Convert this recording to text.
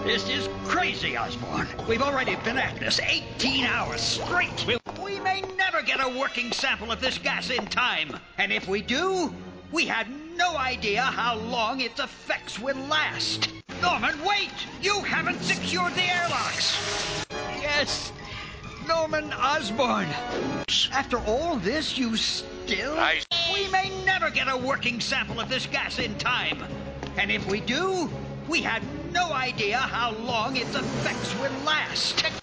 This is crazy, Osborn. We've already been at this 18 hours straight. We may never get a working sample of this gas in time. And if we do, we had no idea how long its effects will last. Norman, wait! You haven't secured the airlocks! Yes, Norman Osborn. After all this, you still... We may never get a working sample of this gas in time. And if we do, we had no idea how long its effects will last.